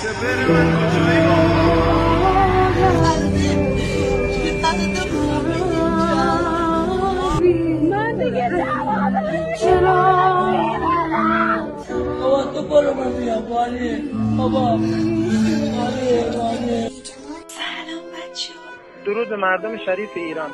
من دیگه چرا بابا تو برو من بیام بانی بابا بانی سلام بچه درود به مردم شریف ایران.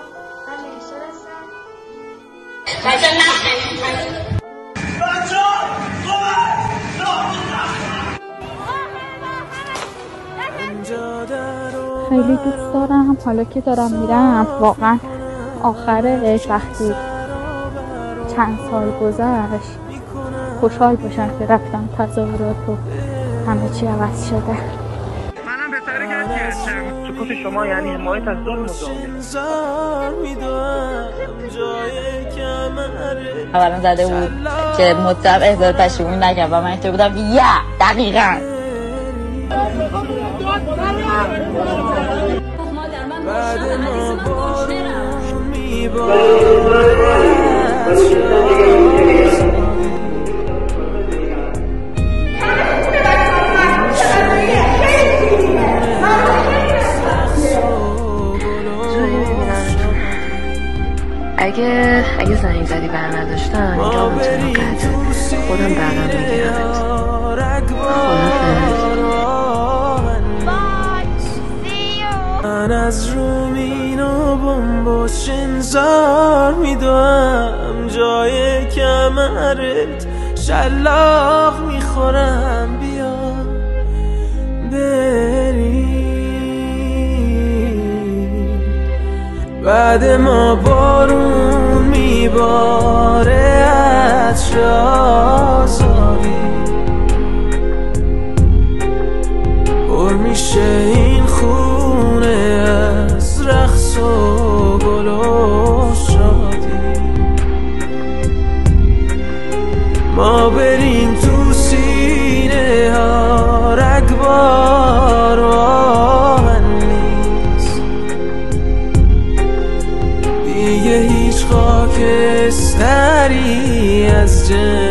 خیلی دوست دارم. حالا که دارم میرم واقعا آخرش وقتی چند سال گذشت خوشحال باشم که رفتم. تظاهرات و همه چی عوض شده. منم بهتره که سکوت شما یعنی حمایت از ظلم و اولا زده بود که مطلب احضار پشیمونی نکرد و من اینطور بودم که دقیقاً اگه زنگ زدی برنداشتم اینجا همچنان قطعه خودم بعدم میگیرمت. من از رومین و بمباش انذار میدوم جای کمرت شلاق میخورم بیا بری بعد ما بارون میباره عطر آزادی پر میشه این خونه از رقص و گل و شادی ما بریم تو سینه ها رگبار و آهن نیست دیگه هیچ خاکستری از جن